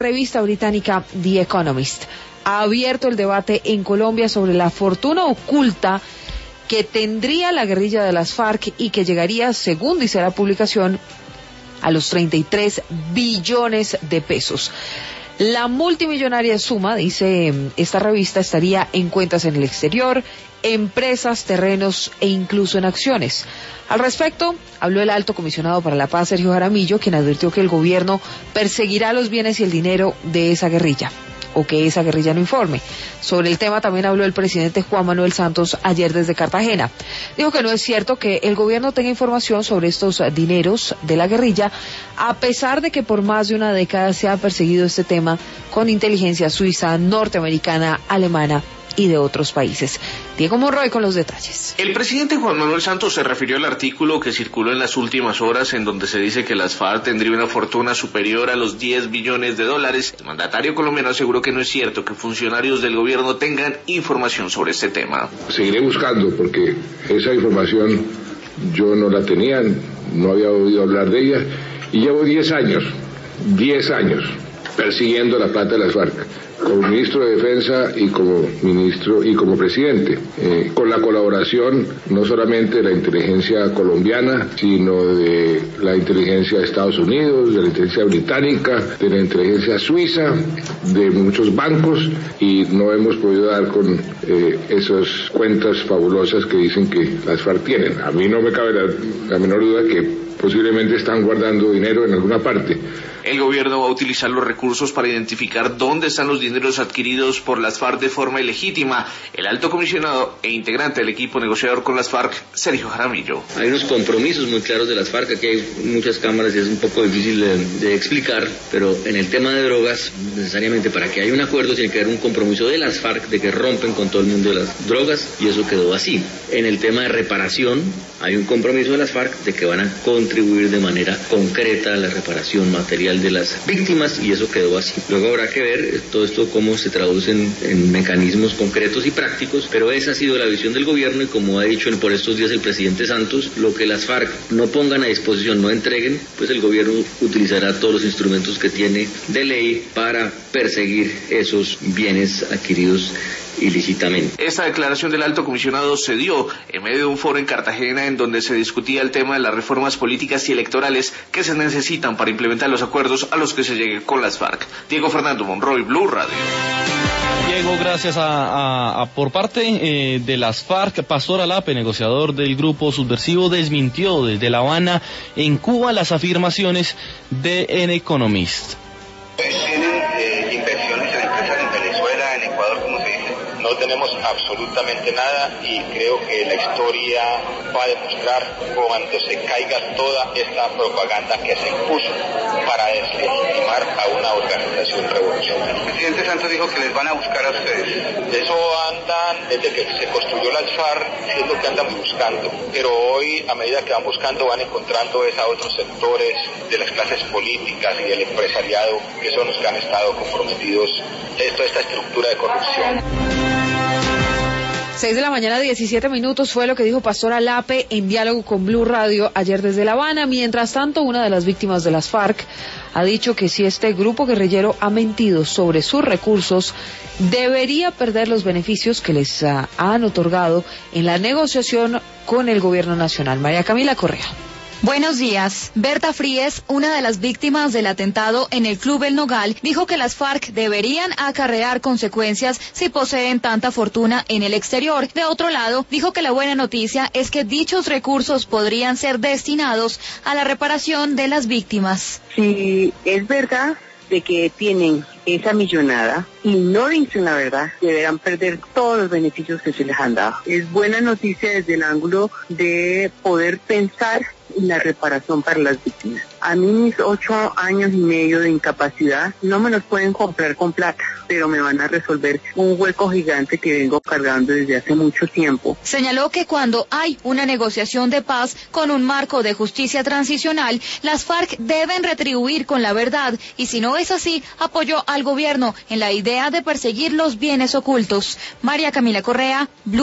revista británica The Economist ha abierto el debate en Colombia sobre la fortuna oculta que tendría la guerrilla de las FARC y que llegaría, según dice la publicación, a los 33 billones de pesos. La multimillonaria suma, dice esta revista, estaría en cuentas en el exterior, empresas, terrenos e incluso en acciones. Al respecto, habló el alto comisionado para la paz, Sergio Jaramillo, quien advirtió que el gobierno perseguirá los bienes y el dinero de esa guerrilla, o que esa guerrilla no informe. Sobre el tema también habló el presidente Juan Manuel Santos ayer desde Cartagena. Dijo que no es cierto que el gobierno tenga información sobre estos dineros de la guerrilla, a pesar de que por más de una década se ha perseguido este tema con inteligencia suiza, norteamericana, alemana y de otros países. Diego Monroy con los detalles. El presidente Juan Manuel Santos se refirió al artículo que circuló en las últimas horas en donde se dice que las FARC tendría una fortuna superior a los 10 billones de dólares. El mandatario colombiano aseguró que no es cierto que funcionarios del gobierno tengan información sobre este tema. Seguiré buscando porque esa información yo no la tenía, no había oído hablar de ella y llevo 10 años persiguiendo la plata de las FARC, como ministro de Defensa y como ministro y como presidente, con la colaboración no solamente de la inteligencia colombiana, sino de la inteligencia de Estados Unidos, de la inteligencia británica, de la inteligencia suiza, de muchos bancos, y no hemos podido dar con esas cuentas fabulosas que dicen que las FARC tienen. A mí no me cabe la menor duda que posiblemente están guardando dinero en alguna parte. El gobierno va a utilizar los recursos para identificar dónde están los dineros adquiridos por las FARC de forma ilegítima. El alto comisionado e integrante del equipo negociador con las FARC, Sergio Jaramillo. Hay unos compromisos muy claros de las FARC, aquí hay muchas cámaras y es un poco difícil de explicar, pero en el tema de drogas, necesariamente para que haya un acuerdo tiene que haber un compromiso de las FARC de que rompen con todo el mundo de las drogas, y eso quedó así. En el tema de reparación, hay un compromiso de las FARC de que van a contribuir de manera concreta a la reparación material de las víctimas, y eso quedó así. Luego habrá que ver todo esto cómo se traduce en mecanismos concretos y prácticos, pero esa ha sido la visión del gobierno, y como ha dicho por estos días el presidente Santos, lo que las FARC no pongan a disposición, no entreguen, pues el gobierno utilizará todos los instrumentos que tiene de ley para perseguir esos bienes adquiridos ilícitamente. Esta declaración del alto comisionado se dio en medio de un foro en Cartagena en donde se discutía el tema de las reformas políticas y electorales que se necesitan para implementar los acuerdos a los que se llegue con las FARC. Diego Fernando Monroy, Blue Radio. Diego, gracias por parte de las FARC, Pastor Alape, negociador del grupo subversivo, desmintió desde La Habana, en Cuba, las afirmaciones de The Economist. Tienen inversiones en empresas en Venezuela, en Ecuador, como se dice. No tenemos absolutamente nada, y creo que la historia va a demostrar cuando se caiga toda esta propaganda que se impuso para deslegitimar a una organización revolucionaria. El presidente Santos dijo que les van a buscar a ustedes. Eso andan desde que se construyó las FARC, es lo que andan buscando. Pero hoy, a medida que van buscando, van encontrando a otros sectores de las clases políticas y del empresariado, que son los que han estado comprometidos en toda esta estructura de corrupción. 6 de la mañana, 17 minutos, fue lo que dijo Pastor Alape en diálogo con Blue Radio ayer desde La Habana. Mientras tanto, una de las víctimas de las FARC ha dicho que si este grupo guerrillero ha mentido sobre sus recursos, debería perder los beneficios que les han otorgado en la negociación con el gobierno nacional. María Camila Correa. Buenos días. Berta Fríes, una de las víctimas del atentado en el Club El Nogal, dijo que las FARC deberían acarrear consecuencias si poseen tanta fortuna en el exterior. De otro lado, dijo que la buena noticia es que dichos recursos podrían ser destinados a la reparación de las víctimas. Si es verdad de que tienen esa millonada y no dicen la verdad, deberán perder todos los beneficios que se les han dado. Es buena noticia desde el ángulo de poder pensar en la reparación para las víctimas. A mí mis 8 años y medio de incapacidad no me los pueden comprar con plata, pero me van a resolver un hueco gigante que vengo cargando desde hace mucho tiempo. Señaló que cuando hay una negociación de paz con un marco de justicia transicional, las FARC deben retribuir con la verdad, y si no es así, apoyó al gobierno en la idea de perseguir los bienes ocultos. María Camila Correa, Blue